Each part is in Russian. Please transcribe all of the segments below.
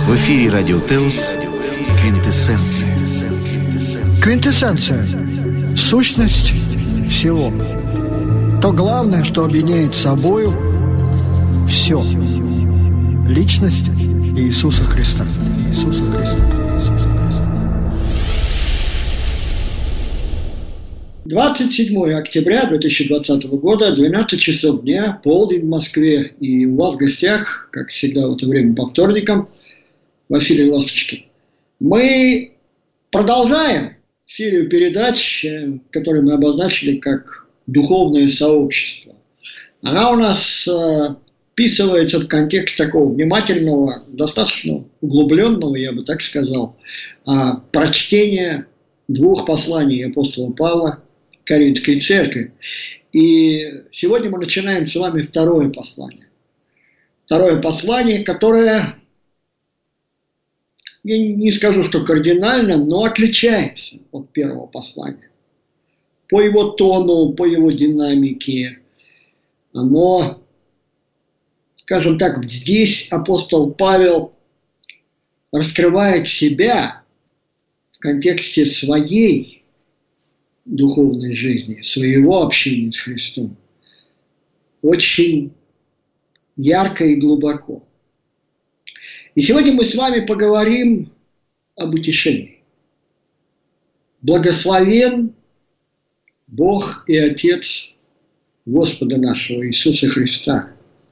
В эфире Радио Теос «Квинтэссенция». Квинтэссенция – сущность всего. То главное, что объединяет собою все. Личность Иисуса Христа. Иисуса Христа. 27 октября 2020 года, 12 часов дня, полдень в Москве. И у вас в гостях, как всегда в это время по вторникам, Василий Ласточкин. Мы продолжаем серию передач, которые мы обозначили как «Духовное сообщество». Она у нас вписывается в контекст такого внимательного, достаточно углубленного, я бы так сказал, прочтения двух посланий апостола Павла Коринфской церкви. И сегодня мы начинаем с вами второе послание. Второе послание, которое, я не скажу, что кардинально, но отличается от первого послания. По его тону, по его динамике. Оно, скажем так, здесь апостол Павел раскрывает себя в контексте своей духовной жизни, своего общения с Христом. Очень ярко и глубоко. И сегодня мы с вами поговорим об утешении. Благословен Бог и Отец Господа нашего Иисуса Христа.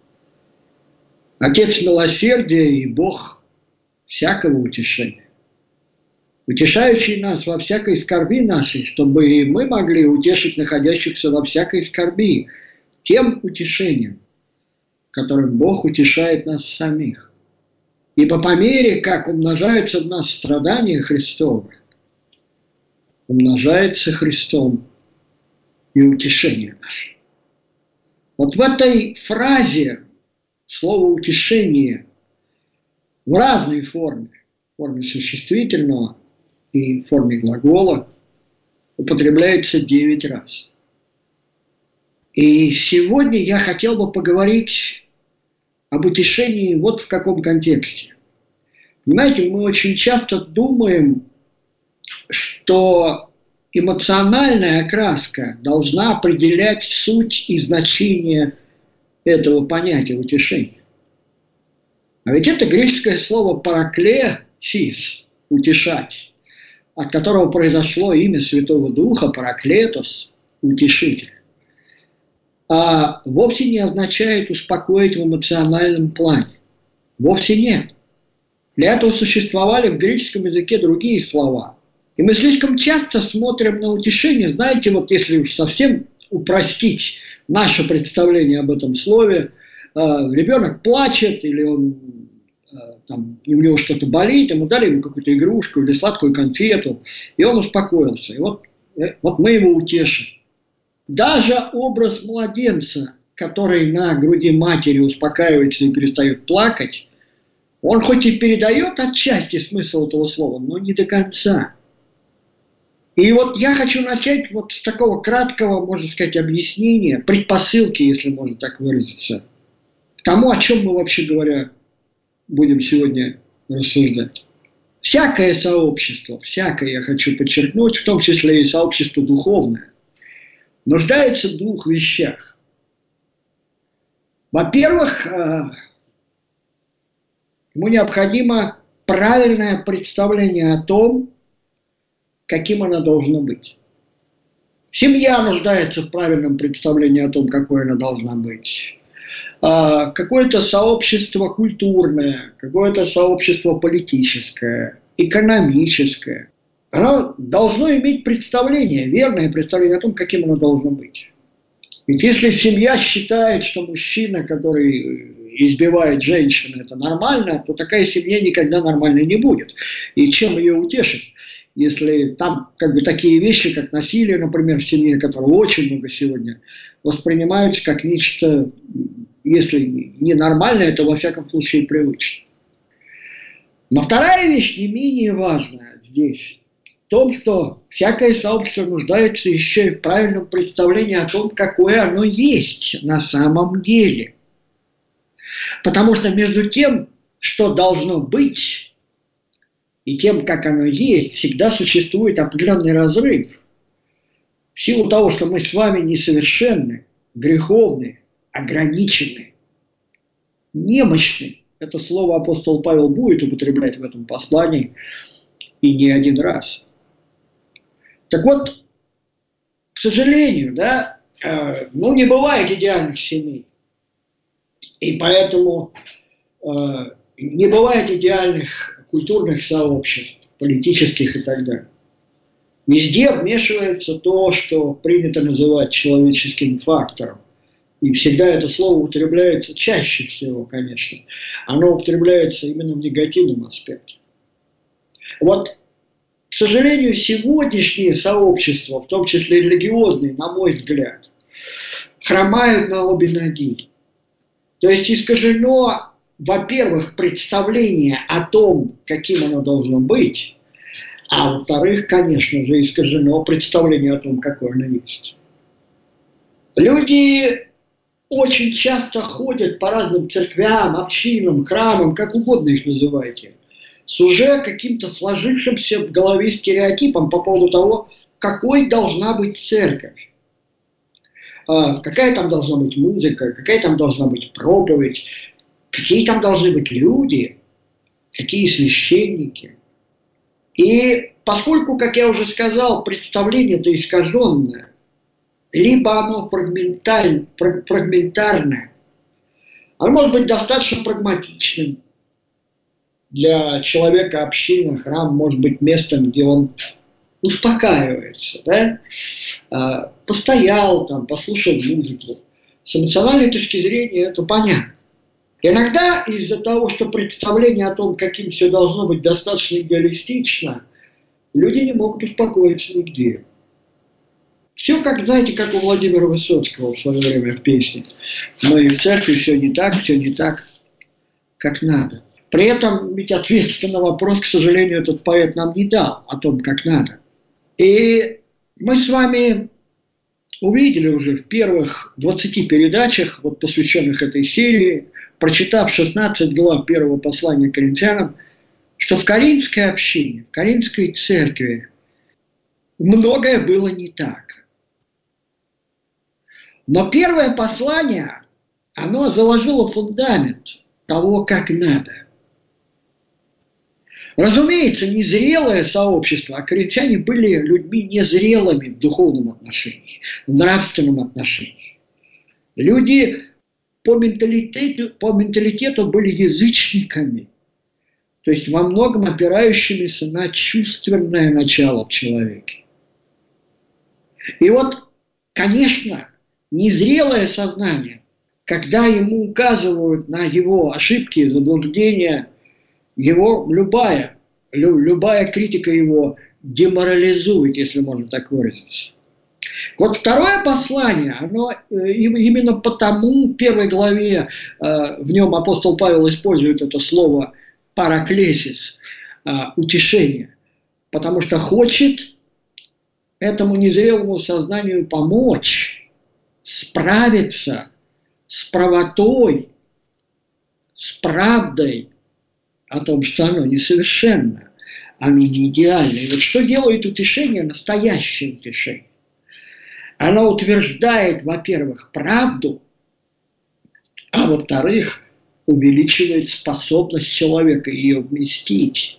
Отец милосердия и Бог всякого утешения, утешающий нас во всякой скорби нашей, чтобы мы могли утешить находящихся во всякой скорби тем утешением, которым Бог утешает нас самих. Ибо по мере, как умножаются в нас страдания Христовы, умножается Христом и утешение наше. Вот в этой фразе слово «утешение» в разной форме, в форме существительного и в форме глагола, употребляется 9 раз. И сегодня я хотел бы поговорить об утешении вот в каком контексте. Понимаете, мы очень часто думаем, что эмоциональная окраска должна определять суть и значение этого понятия утешения. А ведь это греческое слово «параклесис» – «утешать», от которого произошло имя Святого Духа, Параклетос, утешитель, а вовсе не означает успокоить в эмоциональном плане. Вовсе нет. Для этого существовали в греческом языке другие слова. И мы слишком часто смотрим на утешение, знаете, вот если совсем упростить наше представление об этом слове, ребенок плачет или он там, у него что-то болит, ему дали ему какую-то игрушку или сладкую конфету, и он успокоился. И вот мы его утешим. Даже образ младенца, который на груди матери успокаивается и перестает плакать, он хоть и передает отчасти смысл этого слова, но не до конца. И вот я хочу начать вот с такого краткого, можно сказать, объяснения, предпосылки, если можно так выразиться, к тому, о чем мы, вообще говоря, будем сегодня рассуждать. Всякое сообщество, всякое, я хочу подчеркнуть, в том числе и сообщество духовное, нуждается в двух вещах. Во-первых, ему необходимо правильное представление о том, каким она должна быть. Семья нуждается в правильном представлении о том, какой она должна быть. Какое-то сообщество культурное, какое-то сообщество политическое, экономическое. Оно должно иметь представление, верное представление о том, каким оно должно быть. Ведь если семья считает, что мужчина, который избивает женщину, это нормально, то такая семья никогда нормальной не будет. И чем ее утешить? Если там такие вещи, как насилие, например, в семье, которого очень много сегодня, воспринимаются как нечто, если не нормальное, то во всяком случае привычное. Но вторая вещь, не менее важная здесь, в том, что всякое сообщество нуждается еще и в правильном представлении о том, какое оно есть на самом деле. Потому что между тем, что должно быть, и тем, как оно есть, всегда существует определенный разрыв. В силу того, что мы с вами несовершенны, греховны, ограничены, немощны. Это слово апостол Павел будет употреблять в этом послании и не один раз. Так вот, к сожалению, да, не бывает идеальных семей. И поэтому не бывает идеальных культурных сообществ, политических и так далее. Везде вмешивается то, что принято называть человеческим фактором. И всегда это слово употребляется, чаще всего, конечно, оно употребляется именно в негативном аспекте. Вот, к сожалению, сегодняшние сообщества, в том числе религиозные, на мой взгляд, хромают на обе ноги. То есть искажено, во-первых, представление о том, каким оно должно быть, а во-вторых, конечно же, искажено представление о том, какое оно есть. Люди очень часто ходят по разным церквям, общинам, храмам, как угодно их называйте, с уже каким-то сложившимся в голове стереотипом по поводу того, какой должна быть церковь. Какая там должна быть музыка, какая там должна быть проповедь, какие там должны быть люди, какие священники. И поскольку, как я уже сказал, представление-то искаженное, либо оно фрагментарное, оно может быть достаточно прагматичным. Для человека община, храм может быть местом, где он успокаивается, да? Постоял там, послушал музыку. С эмоциональной точки зрения это понятно. Иногда из-за того, что представление о том, каким все должно быть, достаточно идеалистично, люди не могут успокоиться нигде. Все, как, знаете, как у Владимира Высоцкого в свое время в песне. Но и в церкви все не так, как надо. При этом ведь ответственный на вопрос, к сожалению, этот поэт нам не дал о том, как надо. И мы с вами увидели уже в первых 20 передачах, вот посвященных этой серии, прочитав 16 глав первого послания к Коринфянам, что в Коринфской общине, в Коринфской церкви многое было не так. Но первое послание, оно заложило фундамент того, как надо. Разумеется, незрелое сообщество, а коринфяне были людьми незрелыми в духовном отношении, в нравственном отношении. Люди по менталитету были язычниками, то есть во многом опирающимися на чувственное начало в человеке. И вот, конечно, незрелое сознание, когда ему указывают на его ошибки, заблуждения, его любая критика его деморализует, если можно так выразиться. Вот второе послание, оно именно потому в первой главе в нем апостол Павел использует это слово параклесис, утешение, потому что хочет этому незрелому сознанию помочь справиться с правотой, с правдой о том, что оно несовершенно, оно не идеально. И вот что делает утешение, настоящее утешение? Оно утверждает, во-первых, правду, а во-вторых, увеличивает способность человека ее вместить.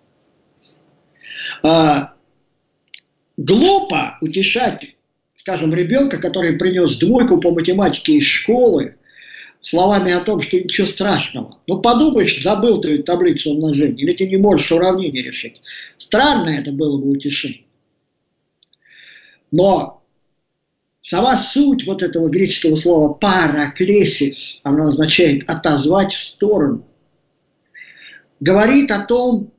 Глупо утешать, скажем, ребенка, который принес 2 по математике из школы, словами о том, что ничего страшного. Ну, подумаешь, забыл ты таблицу умножения, или ты не можешь уравнение решить. Странно это было бы утешение. Но сама суть вот этого греческого слова параклесис, оно означает отозвать в сторону, говорит о том,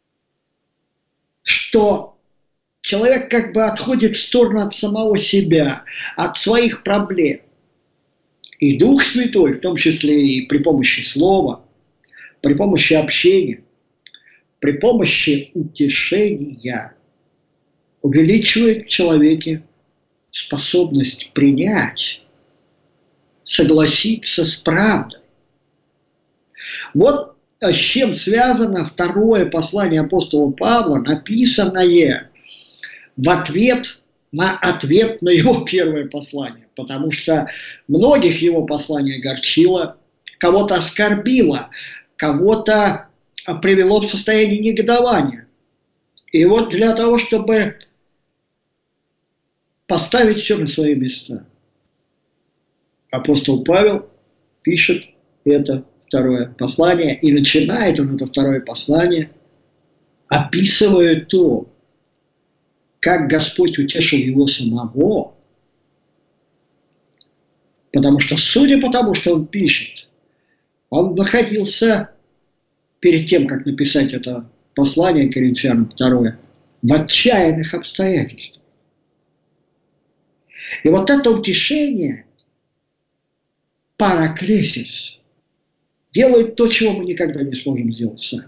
что человек как бы отходит в сторону от самого себя, от своих проблем. И Дух Святой, в том числе и при помощи слова, при помощи общения, при помощи утешения, увеличивает в человеке способность принять, согласиться с правдой. Вот с чем связано второе послание апостола Павла, написанное в ответ на его первое послание. Потому что многих его послание огорчило, кого-то оскорбило, кого-то привело в состояние негодования. И вот для того, чтобы поставить все на свои места, апостол Павел пишет это второе послание, и начинает он это второе послание, описывая то, как Господь утешил его самого, потому что, судя по тому, что он пишет, он находился перед тем, как написать это послание Коринфянам второе, в отчаянных обстоятельствах. И вот это утешение, параклесис, делает то, чего мы никогда не сможем сделать сами.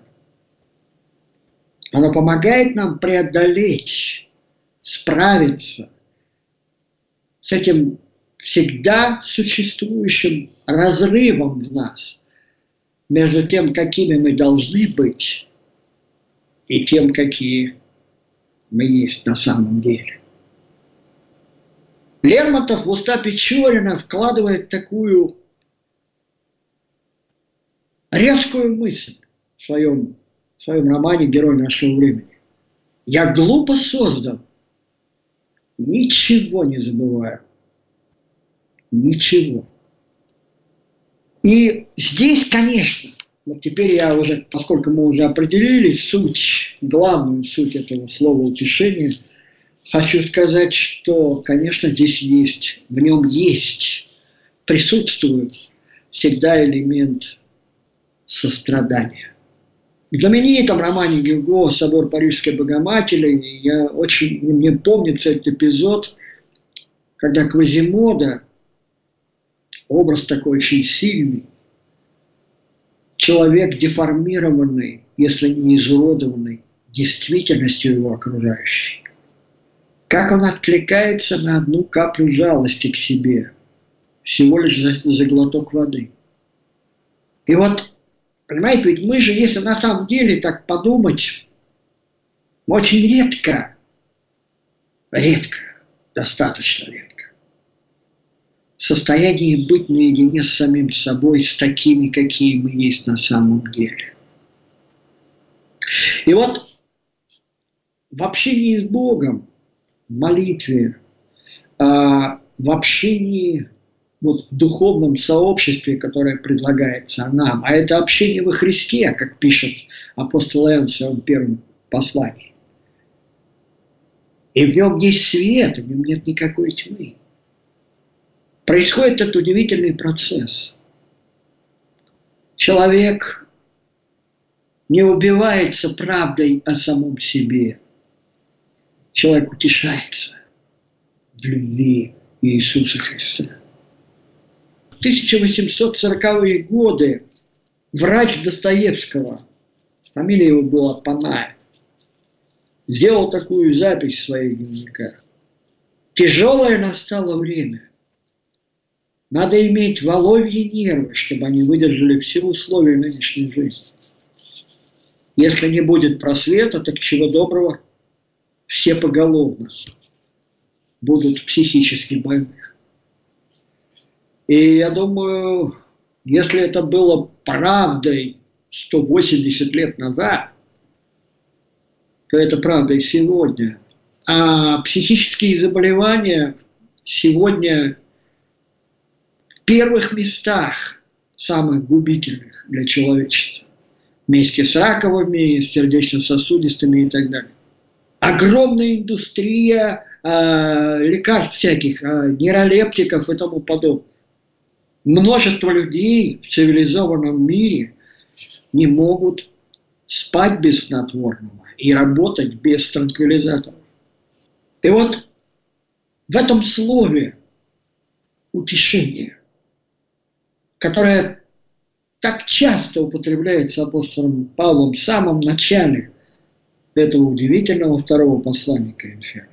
Оно помогает нам преодолеть, справиться с этим всегда существующим разрывом в нас между тем, какими мы должны быть, и тем, какие мы есть на самом деле. Лермонтов в уста Печорина вкладывает такую резкую мысль в своем романе «Герой нашего времени». «Я глупо создан, ничего не забываю, ничего». И здесь, конечно, вот теперь я уже, поскольку мы уже определили суть, главную суть этого слова утешения, хочу сказать, что, конечно, здесь есть, в нем есть, присутствует всегда элемент сострадания. В знаменитом романе Гюго «Собор Парижской Богоматери» мне помнится этот эпизод, когда Квазимода, образ такой очень сильный, человек деформированный, если не изуродованный действительностью его окружающей. Как он откликается на одну каплю жалости к себе, всего лишь за глоток воды. И вот, понимаете, ведь мы же, если на самом деле так подумать, мы очень редко, достаточно редко, в состоянии быть наедине с самим собой, с такими, какие мы есть на самом деле. И вот в общении с Богом, в молитве, в общении, вот, в духовном сообществе, которое предлагается нам, а это общение во Христе, как пишет апостол Иоанн в своем первом послании. И в нем есть свет, в нем нет никакой тьмы. Происходит этот удивительный процесс. Человек не убивается правдой о самом себе. Человек утешается в любви Иисуса Христа. В 1840-е годы врач Достоевского, фамилия его была Панаев, сделал такую запись в своих дневниках. Тяжелое настало время. Надо иметь воловьи нервы, чтобы они выдержали все условия нынешней жизни. Если не будет просвета, так чего доброго, все поголовно будут психически больных. И я думаю, если это было правдой 180 лет назад, то это правда и сегодня. А психические заболевания сегодня в первых местах, самых губительных для человечества, вместе с раковыми, с сердечно-сосудистыми и так далее. Огромная индустрия лекарств всяких, нейролептиков и тому подобное. Множество людей в цивилизованном мире не могут спать без снотворного и работать без транквилизаторов. И вот в этом слове утешение, которое так часто употребляется апостолом Павлом в самом начале этого удивительного второго послания к Коринфянам,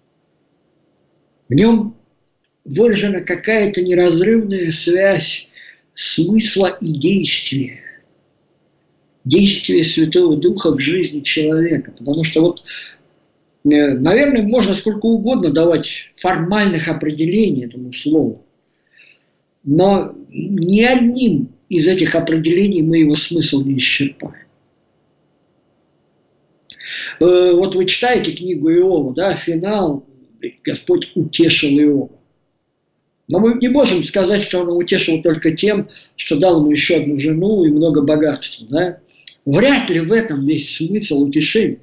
в нем выражена какая-то неразрывная связь смысла и действия. действие Святого Духа в жизни человека. Потому что вот, наверное, можно сколько угодно давать формальных определений этому слову, но ни одним из этих определений мы его смысл не исчерпаем. Вот вы читаете книгу Иова, да, финал, Господь утешил Иова. Но мы не можем сказать, что он утешил только тем, что дал ему еще одну жену и много богатства. Да? Вряд ли в этом весь смысл утешения.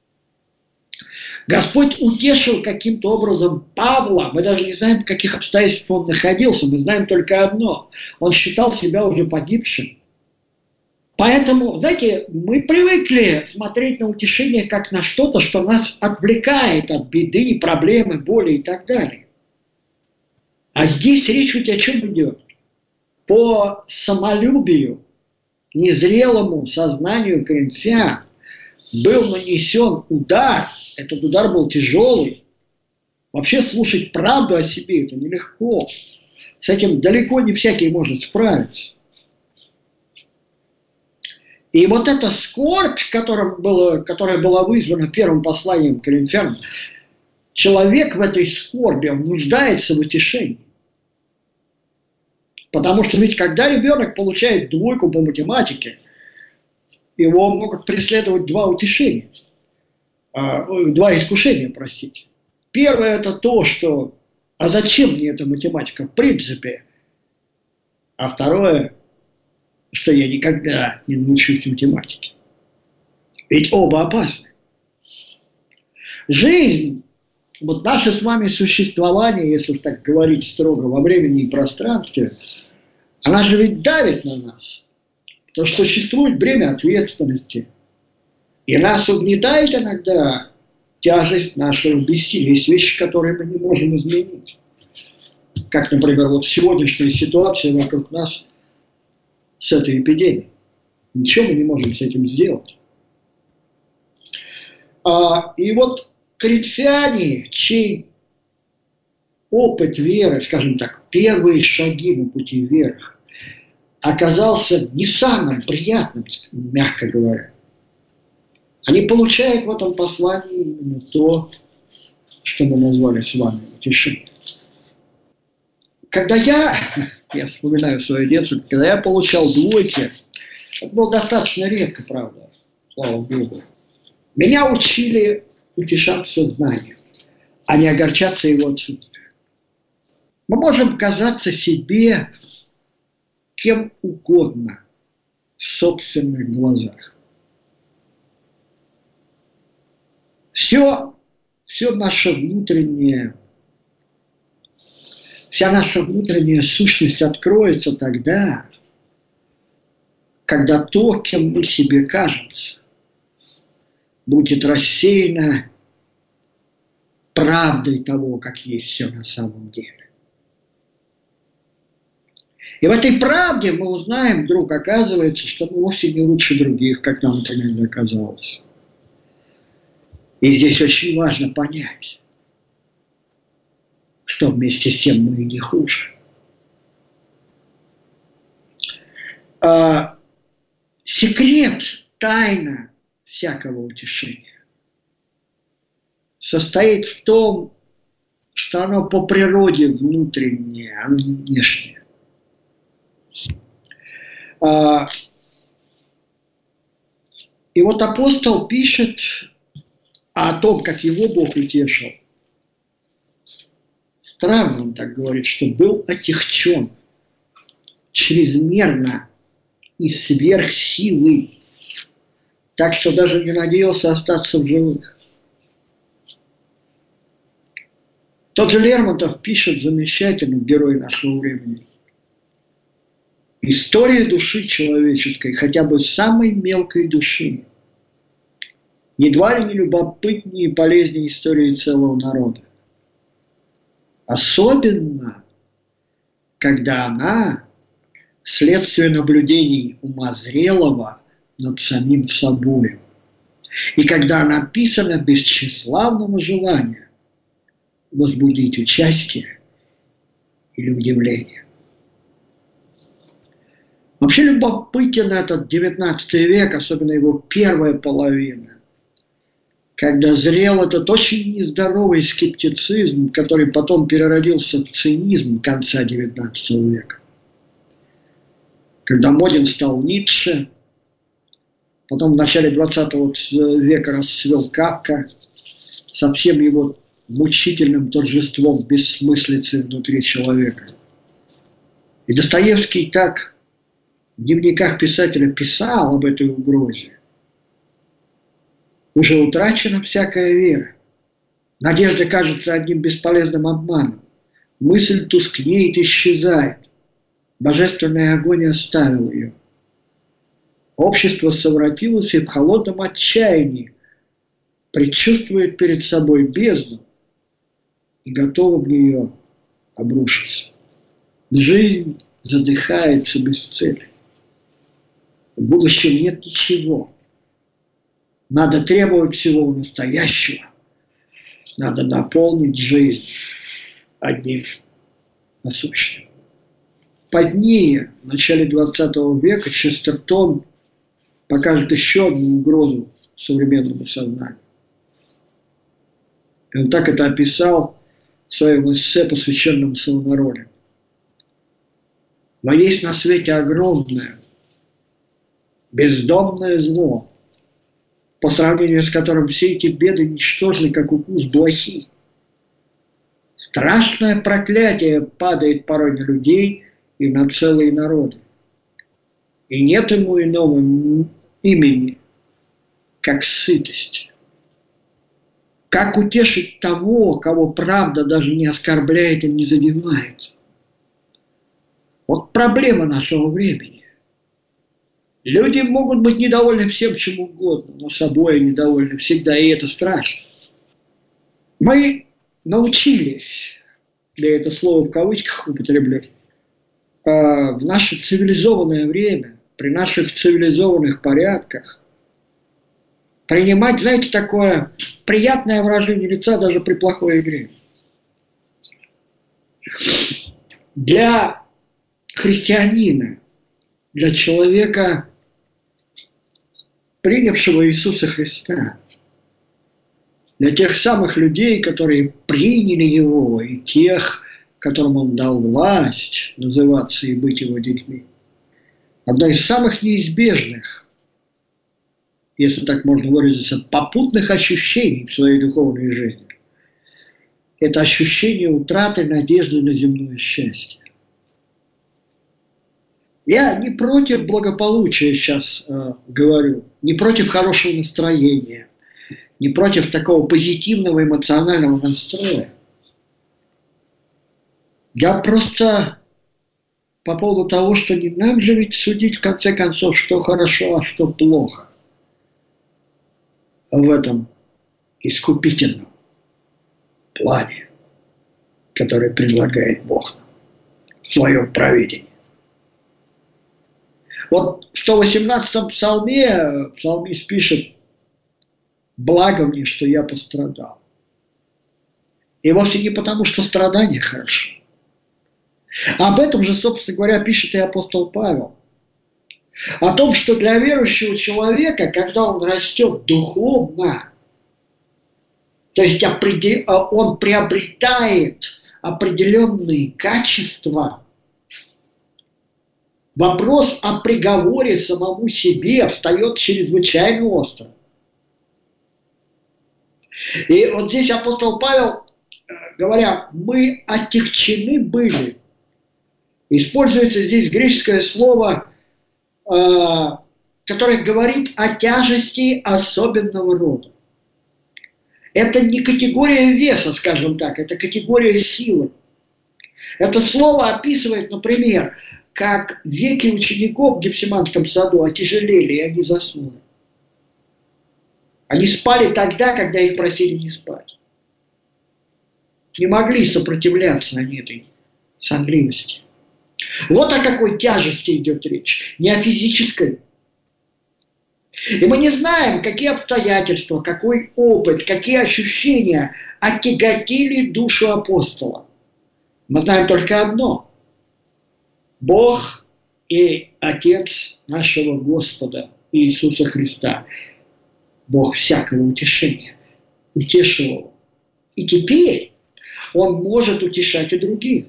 Господь утешил каким-то образом Павла. Мы даже не знаем, в каких обстоятельствах он находился. Мы знаем только одно. Он считал себя уже погибшим. Поэтому, знаете, мы привыкли смотреть на утешение как на что-то, что нас отвлекает от беды, проблемы, боли и так далее. А здесь речь ведь о чем идет? По самолюбию, незрелому сознанию коринфян был нанесен удар. Этот удар был тяжелый. Вообще слушать правду о себе это нелегко. С этим далеко не всякий может справиться. И вот эта скорбь, которая была вызвана первым посланием к коринфянам, человек в этой скорби, он нуждается в утешении. Потому что ведь когда ребенок получает 2 по математике, его могут преследовать 2 утешения, 2 искушения, простите. Первое это то, что а зачем мне эта математика в принципе? А второе, что я никогда не научусь математике. Ведь оба опасны. Жизнь, вот наше с вами существование, если так говорить строго, во времени и пространстве, она же ведь давит на нас. Потому что существует бремя ответственности. И нас угнетает иногда тяжесть нашего бессилия. Есть вещи, которые мы не можем изменить. Как, например, вот сегодняшняя ситуация вокруг нас с этой эпидемией. Ничего мы не можем с этим сделать. И вот коринфяне, чей опыт веры, скажем так, первые шаги на пути веры, оказался не самым приятным, мягко говоря. Они получают в этом послании именно то, что мы назвали с вами утешением. Когда я вспоминаю свое детство, когда я получал 2, это было достаточно редко, правда, слава Богу, меня учили утешаться знанием, а не огорчаться его отсутствием. Мы можем казаться себе кем угодно в собственных глазах. Все наше внутреннее, вся наша внутренняя сущность откроется тогда, когда то, кем мы себе кажемся, будет рассеяно правдой того, как есть все на самом деле. И в этой правде мы узнаем вдруг, оказывается, что мы вовсе не лучше других, как нам это иногда казалось. И здесь очень важно понять, что вместе с тем мы и не хуже. Секрет, тайна всякого утешения состоит в том, что оно по природе внутреннее, оно не внешнее. И вот апостол пишет о том, как его Бог утешил. Странно он так говорит, что был отягчен чрезмерно и сверх силы, так что даже не надеялся остаться в живых. Тот же Лермонтов пишет замечательно, герой нашего времени. История души человеческой, хотя бы самой мелкой души, едва ли не любопытнее и полезнее истории целого народа. Особенно, когда она следствие наблюдений ума зрелого над самим собой. И когда она написана без тщеславного желания возбудить участие или удивление. Вообще любопытен этот 19 век, особенно его первая половина, когда зрел этот очень нездоровый скептицизм, который потом переродился в цинизм конца 19 века. Когда моден стал Ницше, потом в начале 20 века расцвел Кафка со всем его мучительным торжеством бессмыслицы внутри человека. И Достоевский так в дневниках писателя писал об этой угрозе. Уже утрачена всякая вера. Надежда кажется одним бесполезным обманом. Мысль тускнеет, исчезает. Божественный огонь оставил ее. Общество совратилось и в холодном отчаянии предчувствует перед собой бездну и готово в нее обрушиться. Жизнь задыхается без цели. В будущем нет ничего. Надо требовать всего настоящего. Надо наполнить жизнь одним насущным. Позднее, в начале 20 века, Честертон покажет еще одну угрозу современному сознанию. И он так это описал в своем эссе, посвященном Савонароле. Но есть на свете огромное, бездомное зло, по сравнению с которым все эти беды ничтожны, как укус блохи. Страшное проклятие падает порой на людей и на целые народы. И нет ему иного имени, как сытость. Как утешить того, кого правда даже не оскорбляет и не задевает? Вот проблема нашего времени. Люди могут быть недовольны всем, чем угодно, но собой недовольны всегда, и это страшно. Мы научились, я это слово в кавычках употреблю, в наше цивилизованное время, при наших цивилизованных порядках, принимать, знаете, такое приятное выражение лица даже при плохой игре. Для христианина, для человека, принявшего Иисуса Христа, для тех самых людей, которые приняли Его, и тех, которым Он дал власть называться и быть Его детьми, одно из самых неизбежных, если так можно выразиться, попутных ощущений в своей духовной жизни – это ощущение утраты надежды на земное счастье. Я не против благополучия сейчас говорю, не против хорошего настроения, не против такого позитивного эмоционального настроя. Я просто по поводу того, что не нам же ведь судить в конце концов, что хорошо, а что плохо в этом искупительном плане, который предлагает Бог нам в своем провидении. Вот в 118-м псалме псалмист пишет: «Благо мне, что я пострадал». И вовсе не потому, что страдания хорошо. Об этом же, собственно говоря, пишет и апостол Павел. О том, что для верующего человека, когда он растет духовно, то есть он приобретает определенные качества, вопрос о приговоре самому себе встает чрезвычайно остро. И вот здесь апостол Павел, говоря, мы отягчены были, используется здесь греческое слово, которое говорит о тяжести особенного рода. Это не категория веса, скажем так, это категория силы. Это слово описывает, например, как веки учеников в Гефсиманском саду отяжелели, и они заснули. Они спали тогда, когда их просили не спать. Не могли сопротивляться они этой сонливости. Вот о какой тяжести идет речь, не о физической. И мы не знаем, какие обстоятельства, какой опыт, какие ощущения отяготили душу апостола. Мы знаем только одно. Бог и Отец нашего Господа Иисуса Христа, Бог всякого утешения, утешил его. И теперь Он может утешать и других.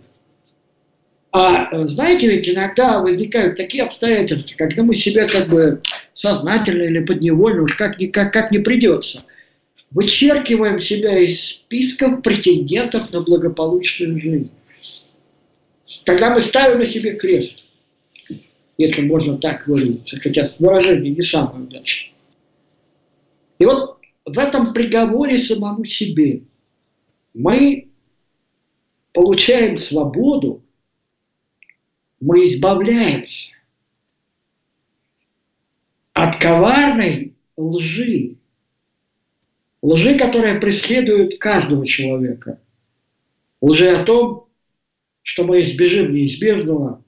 А знаете, ведь иногда возникают такие обстоятельства, когда мы себя как бы сознательно или подневольно, уж как не придется, вычеркиваем себя из списков претендентов на благополучную жизнь. Когда мы ставим на себе крест, если можно так выразиться, хотя выражение не самое удачное. И вот в этом приговоре самому себе мы получаем свободу, мы избавляемся от коварной лжи, которая преследует каждого человека, лжи о том, что мы избежим неизбежного,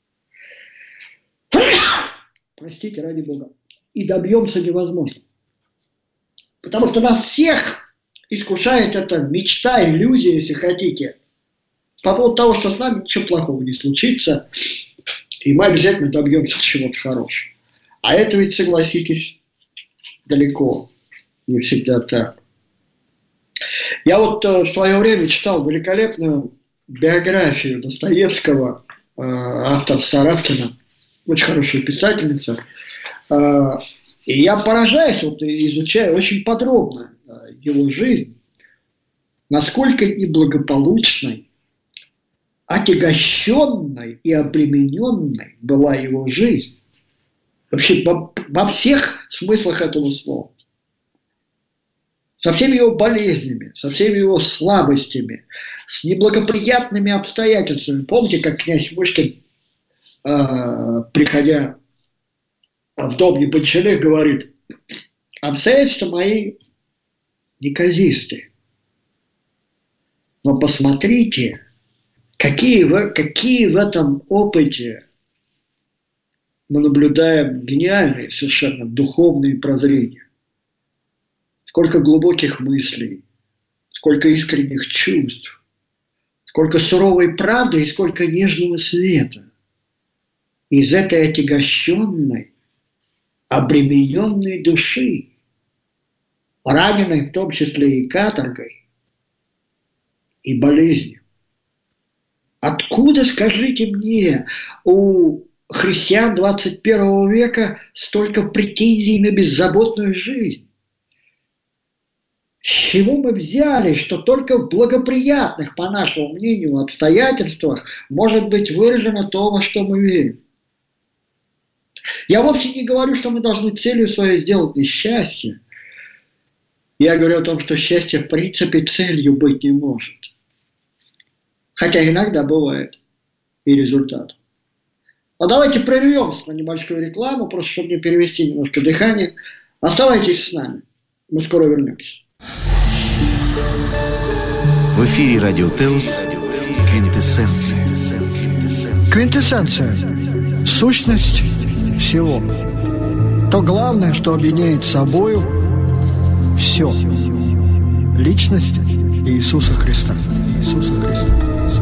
простите, ради Бога, и добьемся невозможного. Потому что нас всех искушает эта мечта, иллюзия, если хотите, по поводу того, что с нами ничего плохого не случится, и мы обязательно добьемся чего-то хорошего. А это ведь, согласитесь, далеко не всегда так. Я вот в свое время читал великолепную биографию Достоевского, автор Саравкина, очень хорошая писательница. И я поражаюсь, вот, изучая очень подробно его жизнь, насколько неблагополучной, отягощенной и обремененной была его жизнь. Вообще во всех смыслах этого слова. Со всеми его болезнями, со всеми его слабостями, с неблагоприятными обстоятельствами. Помните, как князь Мышкин, приходя в дом Непончиных, говорит: обстоятельства мои неказистые, но посмотрите, какие в этом опыте мы наблюдаем гениальные совершенно духовные прозрения. Сколько глубоких мыслей, сколько искренних чувств, сколько суровой правды и сколько нежного света. Из этой отягощенной, обремененной души, раненой в том числе и каторгой, и болезнью. Откуда, скажите мне, у христиан 21 века столько претензий на беззаботную жизнь? С чего мы взяли, что только в благоприятных, по нашему мнению, обстоятельствах может быть выражено то, во что мы верим? Я вовсе не говорю, что мы должны целью своей сделать несчастье. Я говорю о том, что счастье в принципе целью быть не может. Хотя иногда бывает и результат. А давайте прервемся на небольшую рекламу, просто чтобы мне перевести немножко дыхание. Оставайтесь с нами. Мы скоро вернемся. В эфире Радио Теос «Квинтэссенция». Квинтэссенция – сущность всего. То главное, что объединяет собою все. Личность Иисуса Христа. Иисуса Христа.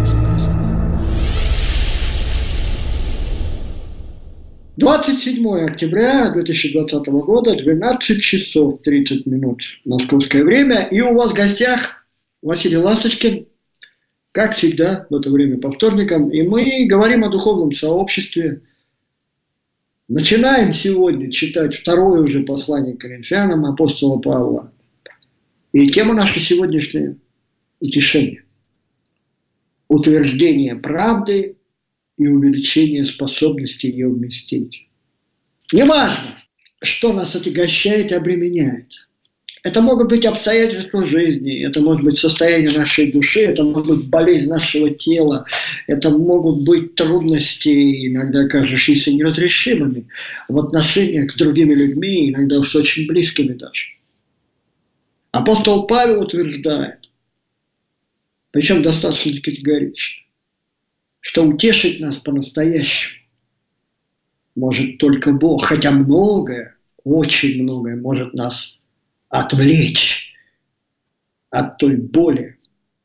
27 октября 2020 года, 12 часов 30 минут московское время. И у вас в гостях Василий Ласточкин, как всегда, в это время по вторникам. И мы говорим о духовном сообществе. Начинаем сегодня читать второе уже послание к Коринфянам апостола Павла. И тема наша сегодняшняя – утешение. Утверждение правды и увеличение способности ее вместить. Неважно, что нас отягощает и обременяет. Это могут быть обстоятельства жизни, это может быть состояние нашей души, это может быть болезнь нашего тела, это могут быть трудности, иногда кажущиеся неразрешимыми в отношениях с другими людьми, иногда уж очень близкими даже. Апостол Павел утверждает, причем достаточно категорично, что утешить нас по-настоящему может только Бог, хотя многое, очень многое может нас отвлечь от той боли,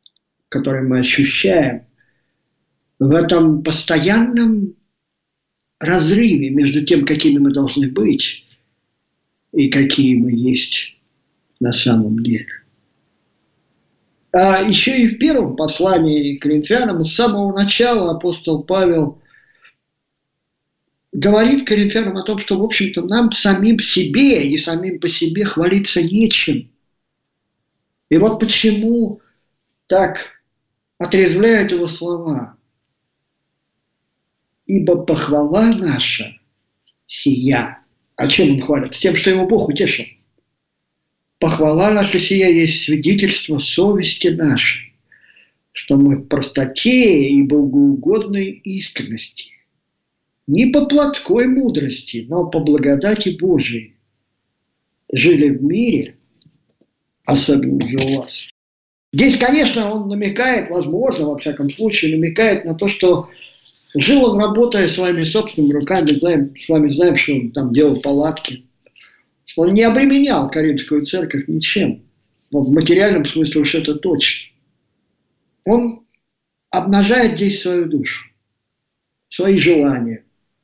которую мы ощущаем в этом постоянном разрыве между тем, какими мы должны быть, и какие мы есть на самом деле. А еще и в первом послании к Коринфянам с самого начала апостол Павел говорит коринфянам о том, что, в общем-то, нам самим себе и самим по себе хвалиться нечем. И вот почему так отрезвляют его слова. «Ибо похвала наша сия». А чем он хвалится? Тем, что его Бог утешил. «Похвала наша сия есть свидетельство совести нашей, что мы в простоте и богоугодной искренности, не по плотской мудрости, но по благодати Божией, жили в мире, особенно же у вас». Здесь, конечно, он намекает, возможно, во всяком случае, намекает на то, что жил он, работая своими собственными руками, с вами знаем, что он там делал палатки. Он не обременял Коринфскую церковь ничем. Но в материальном смысле уж это точно. Он обнажает здесь свою душу, свои желания.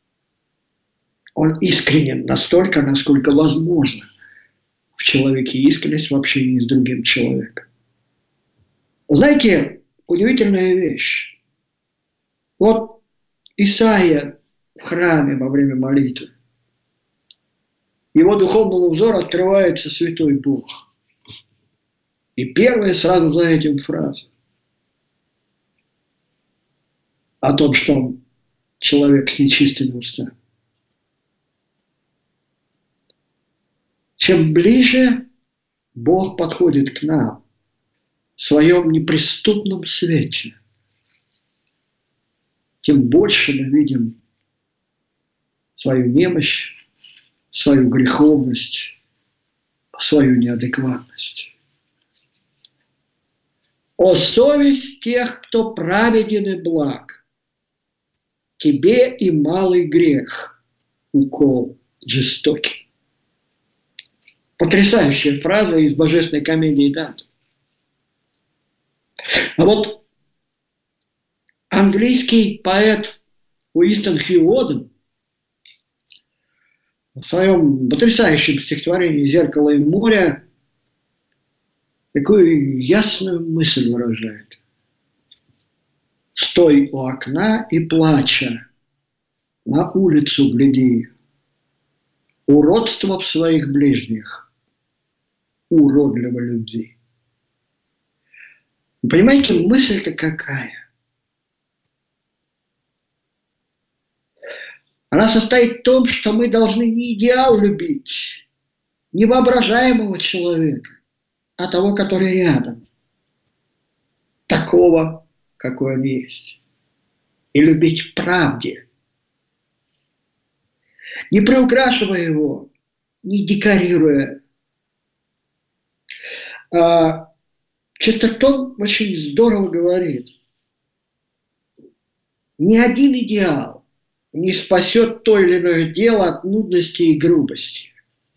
Он искренен настолько, насколько возможно в человеке искренность в общении с другим человеком. Знаете, удивительная вещь. Вот Исаия в храме во время молитвы. Его духовному взору открывается святой Бог. И первая сразу за этим фраза о том, что он человек с нечистыми устами. Чем ближе Бог подходит к нам в своем неприступном свете, тем больше мы видим свою немощь, свою греховность, свою неадекватность. «О совесть тех, кто праведен и благ, тебе и малый грех, укол жестокий». Потрясающая фраза из божественной комедии Данте. А вот английский поэт Уинстон Хью в своем потрясающем стихотворении «Зеркало и море» такую ясную мысль выражает. «Стой у окна и плача, на улицу гляди, уродство в своих ближних, уродливо любви». Вы понимаете, мысль-то какая? Она состоит в том, что мы должны не идеал любить, не воображаемого человека, а того, который рядом, такого, какой он есть, и любить в правде, не приукрашивая его, не декорируя. Честертон очень здорово говорит: ни один идеал не спасет то или иное дело от нудности и грубости.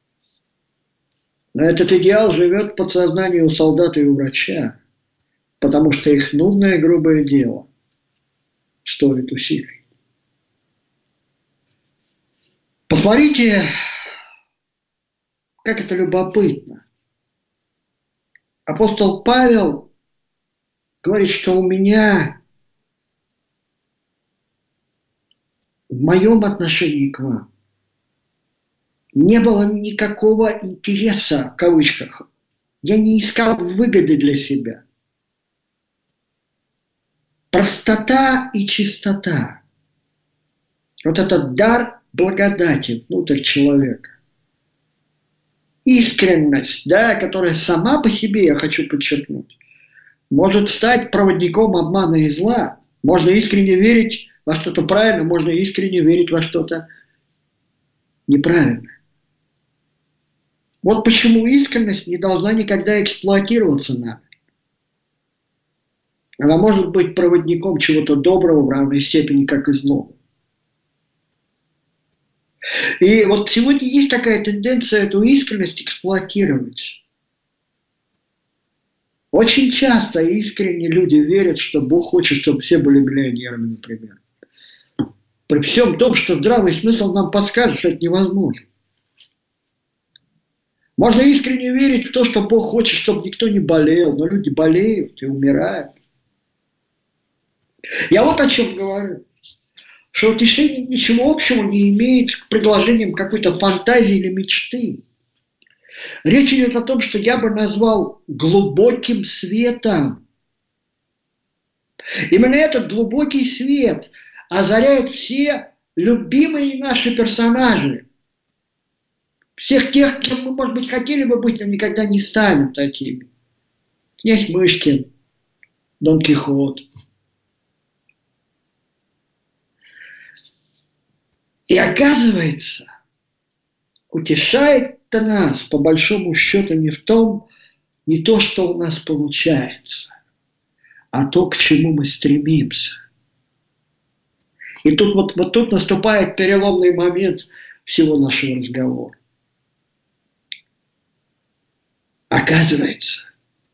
Но этот идеал живет в подсознании у солдата и у врача, потому что их нудное и грубое дело стоит усилий. Посмотрите, как это любопытно. Апостол Павел говорит, что у меня, в моем отношении к вам, не было никакого интереса, в кавычках. Я не искал выгоды для себя. Простота и чистота. Вот этот дар благодати внутрь человека. Искренность, да, которая сама по себе, я хочу подчеркнуть, может стать проводником обмана и зла. Можно искренне верить во что-то правильное, можно искренне верить во что-то неправильное. Вот почему искренность не должна никогда эксплуатироваться нами. Она может быть проводником чего-то доброго в равной степени, как и злого. И вот сегодня есть такая тенденция эту искренность эксплуатировать. Очень часто искренне люди верят, что Бог хочет, чтобы все были миллионерами, например. При всем том, что здравый смысл нам подскажет, что это невозможно. Можно искренне верить в то, что Бог хочет, чтобы никто не болел, но люди болеют и умирают. Я вот о чем говорю. Что утешение ничего общего не имеет с предложением какой-то фантазии или мечты. Речь идет о том, что я бы назвал глубоким светом. Именно этот глубокий свет озаряет все любимые наши персонажи. Всех тех, кем мы, может быть, хотели бы быть, но никогда не станем такими. Князь Мышкин, Дон Кихот. И оказывается, утешает-то нас, по большому счету, не то, что у нас получается, а то, к чему мы стремимся. И тут вот тут наступает переломный момент всего нашего разговора. Оказывается,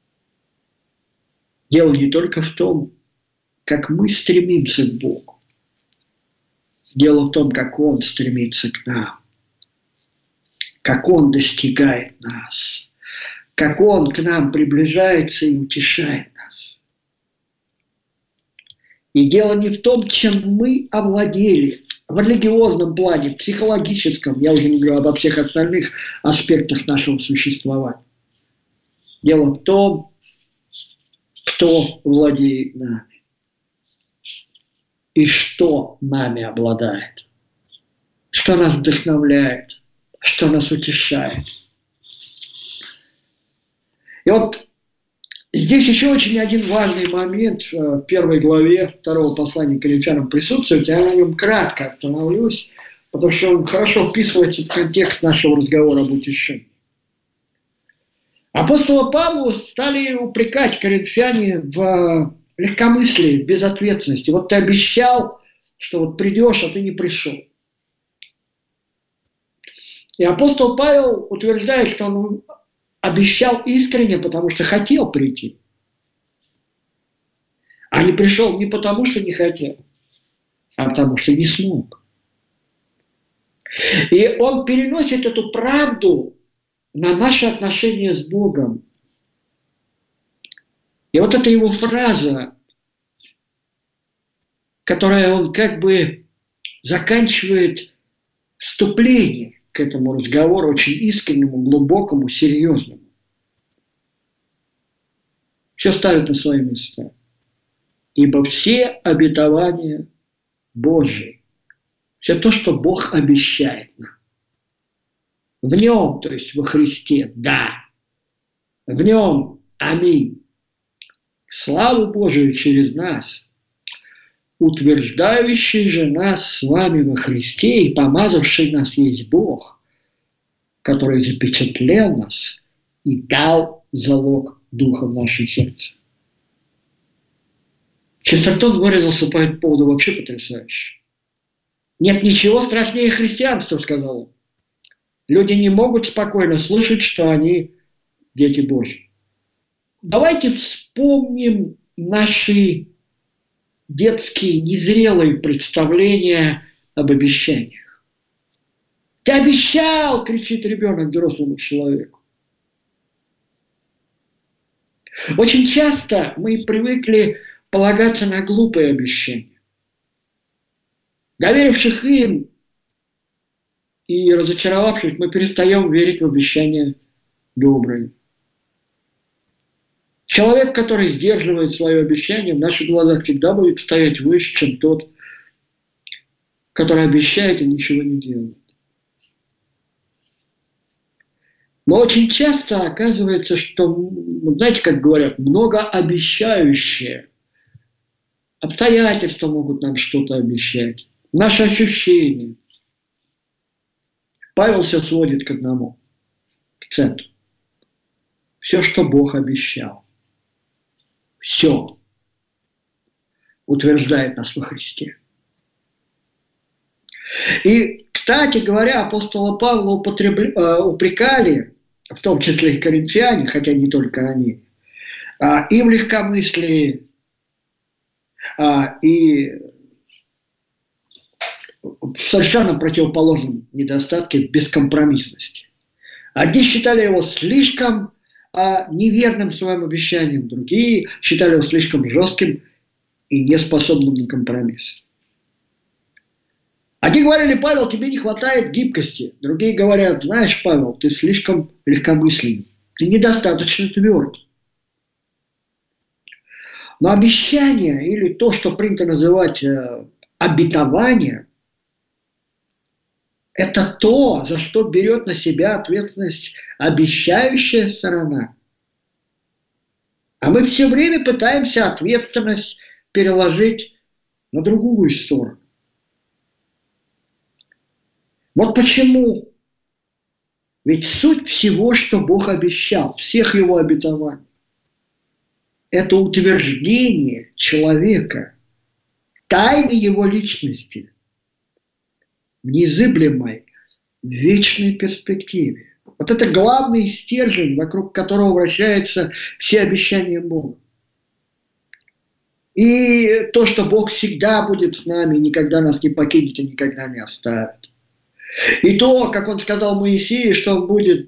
дело не только в том, как мы стремимся к Богу. Дело в том, как Он стремится к нам, как Он достигает нас, как Он к нам приближается и утешает нас. И дело не в том, чем мы овладели в религиозном плане, в психологическом, я уже не говорю обо всех остальных аспектах нашего существования. Дело в том, кто владеет нами и что нами обладает, что нас вдохновляет, что нас утешает. И вот здесь еще очень один важный момент в первой главе второго послания к Коринфянам присутствует. Я на нем кратко остановлюсь, потому что он хорошо вписывается в контекст нашего разговора об утешении. Апостола Павла стали упрекать коринфяне в легкомыслии, в безответственности. Вот ты обещал, что вот придешь, а ты не пришел. И апостол Павел утверждает, что он обещал искренне, потому что хотел прийти. А не пришел не потому, что не хотел, а потому что не смог. И он переносит эту правду на наши отношения с Богом. И вот эта его фраза, которая он как бы заканчивает вступление к этому разговору, очень искреннему, глубокому, серьезному. Все ставит на свои места. Ибо все обетования Божьи, все то, что Бог обещает нам, в Нем, то есть во Христе, да, в Нем, аминь, славу Божию через нас, утверждающий же нас с вами во Христе и помазавший нас есть Бог, который запечатлел нас и дал залог Духа в наше сердце. Честертон выразился по этому поводу вообще потрясающе. Нет ничего страшнее христианства, сказал он. Люди не могут спокойно слышать, что они дети Божьи. Давайте вспомним наши детские, незрелые представления об обещаниях. «Ты обещал!» – кричит ребенок взрослому человеку. Очень часто мы привыкли полагаться на глупые обещания. Доверивших им и разочаровавшись, мы перестаем верить в обещания добрые. Человек, который сдерживает свое обещание, в наших глазах всегда будет стоять выше, чем тот, который обещает и ничего не делает. Но очень часто оказывается, что, знаете, как говорят, многообещающие обстоятельства могут нам что-то обещать, наши ощущения. Павел все сводит к одному, к центру. Все, что Бог обещал, все утверждает нас во Христе. И, кстати говоря, апостола Павла упрекали, в том числе и коринфяне, хотя не только они, и в легкомыслии, и в совершенно противоположном недостатке бескомпромиссности. Одни считали его слишком неверным своим обещанием, другие считали его слишком жестким и неспособным на компромисс. Одни говорили: Павел, тебе не хватает гибкости. Другие говорят: знаешь, Павел, ты слишком легкомысленный, ты недостаточно тверд. Но обещание, или то, что принято называть обетование, это то, за что берет на себя ответственность обещающая сторона. А мы все время пытаемся ответственность переложить на другую сторону. Вот почему. Ведь суть всего, что Бог обещал, всех его обетований, это утверждение человека, тайны его личности в незыблемой, вечной перспективе. Вот это главный стержень, вокруг которого вращаются все обещания Бога. И то, что Бог всегда будет с нами, никогда нас не покинет и никогда не оставит. И то, как он сказал Моисею, что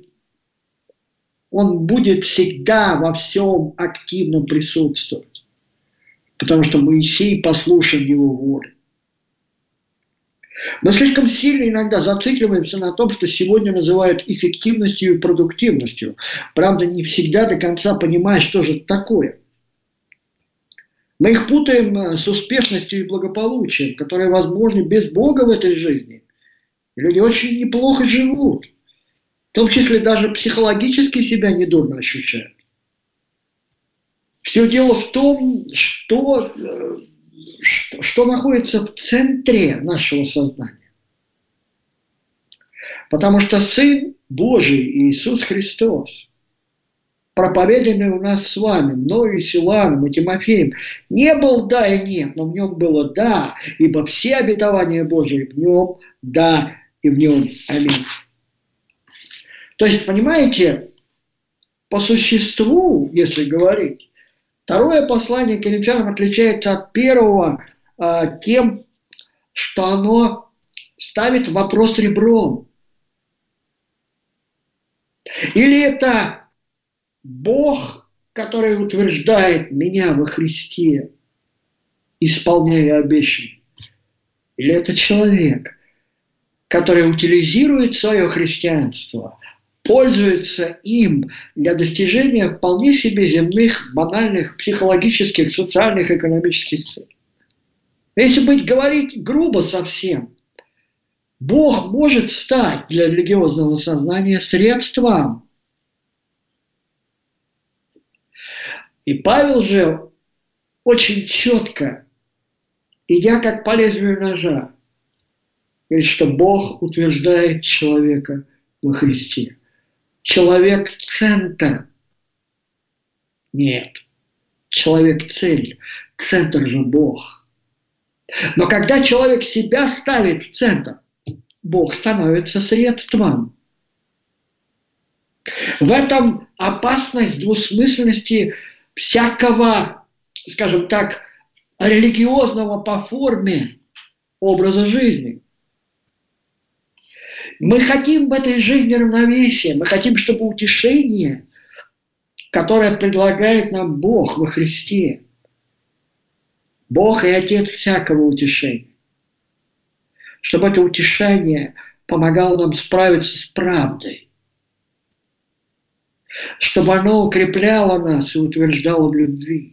он будет всегда во всем активно присутствовать. Потому что Моисей послушен его воле. Мы слишком сильно иногда зацикливаемся на том, что сегодня называют эффективностью и продуктивностью. Правда, не всегда до конца понимая, что же это такое. Мы их путаем с успешностью и благополучием, которые возможны без Бога в этой жизни. И люди очень неплохо живут. В том числе даже психологически себя недурно ощущают. Все дело в том, что находится в центре нашего сознания. Потому что Сын Божий Иисус Христос, проповеданный у нас с вами, мною и Силаном, и Тимофеем, не был да и нет, но в нем было да, ибо все обетования Божии в нем да и в нем аминь. То есть, понимаете, по существу, если говорить, второе послание к Коринфянам отличается от первого тем, что оно ставит вопрос ребром. Или это Бог, который утверждает меня во Христе, исполняя обещанное? Или это человек, который утилизирует свое христианство, пользуется им для достижения вполне себе земных, банальных, психологических, социальных, экономических целей? Если говорить грубо совсем, Бог может стать для религиозного сознания средством. И Павел же очень четко, идя как по лезвию ножа, говорит, что Бог утверждает человека во Христе. Человек – центр. Нет. Человек – цель. Центр же Бог. Но когда человек себя ставит в центр, Бог становится средством. В этом опасность двусмысленности всякого, скажем так, религиозного по форме образа жизни. Мы хотим в этой жизни равновесия, мы хотим, чтобы утешение, которое предлагает нам Бог во Христе, Бог и Отец всякого утешения, чтобы это утешение помогало нам справиться с правдой, чтобы оно укрепляло нас и утверждало в любви.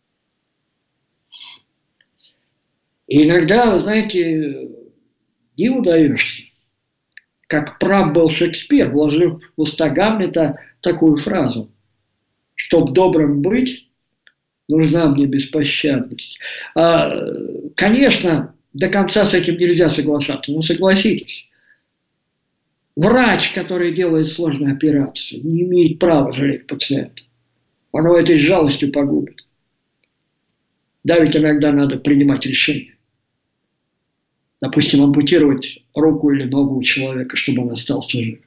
И иногда, вы знаете, диву даешься, как прав был Шекспир, вложив в уста Гамлета такую фразу: «Чтоб добрым быть, нужна мне беспощадность». Конечно, до конца с этим нельзя соглашаться, но согласитесь, врач, который делает сложную операцию, не имеет права жалеть пациента. Он его этой жалостью погубит. Да, ведь иногда надо принимать решение. Допустим, ампутировать руку или ногу у человека, чтобы он остался жив.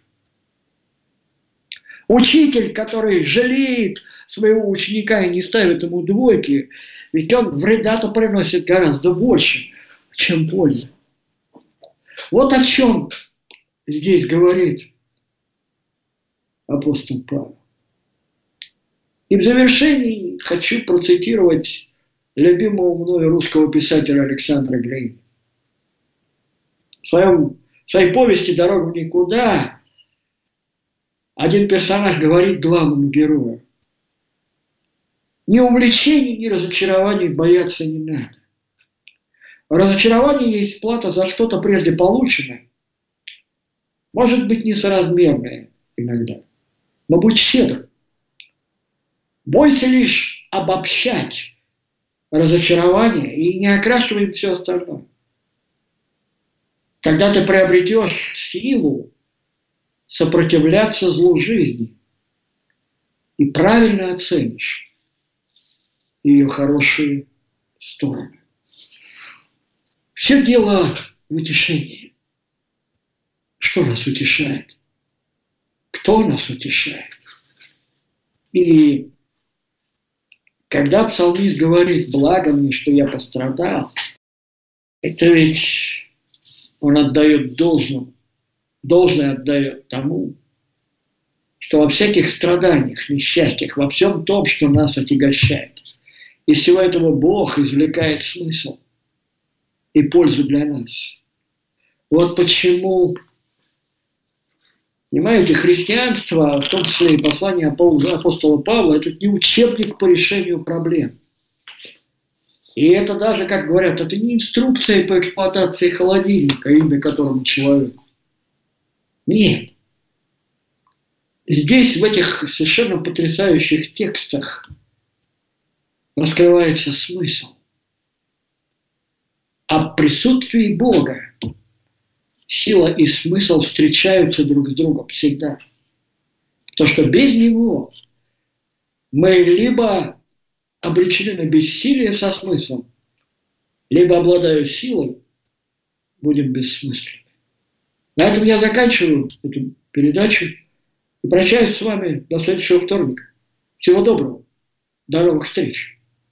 Учитель, который жалеет своего ученика и не ставит ему двойки, ведь он вреда-то приносит гораздо больше, чем пользы. Вот о чем здесь говорит апостол Павел. И в завершении хочу процитировать любимого мною русского писателя Александра Грейна. В своей повести «Дорога в никуда» один персонаж говорит главному герою: ни увлечений, ни разочарований бояться не надо. Разочарование есть плата за что-то прежде полученное, может быть несоразмерное иногда, но будь щедр. Бойся лишь обобщать разочарование и не окрашивай все остальное. Тогда ты приобретешь силу сопротивляться злу жизни и правильно оценишь ее хорошие стороны. Все дело в утешении. Что нас утешает? Кто нас утешает? И когда псалмист говорит: «Благо мне, что я пострадал», это ведь он отдает должное отдает тому, что во всяких страданиях, несчастьях, во всем том, что нас отягощает, из всего этого Бог извлекает смысл и пользу для нас. Вот почему, понимаете, христианство, в том числе и послание апостола Павла, это не учебник по решению проблем. И это даже, как говорят, это не инструкция по эксплуатации холодильника, имя которому человек. Нет. Здесь, в этих совершенно потрясающих текстах, раскрывается смысл. А в присутствии Бога сила и смысл встречаются друг с другом всегда. Потому что без Него мы либо обречены на бессилие со смыслом, либо, обладая силой, будем бессмысленны. На этом я заканчиваю эту передачу и прощаюсь с вами до следующего вторника. Всего доброго. До новых встреч.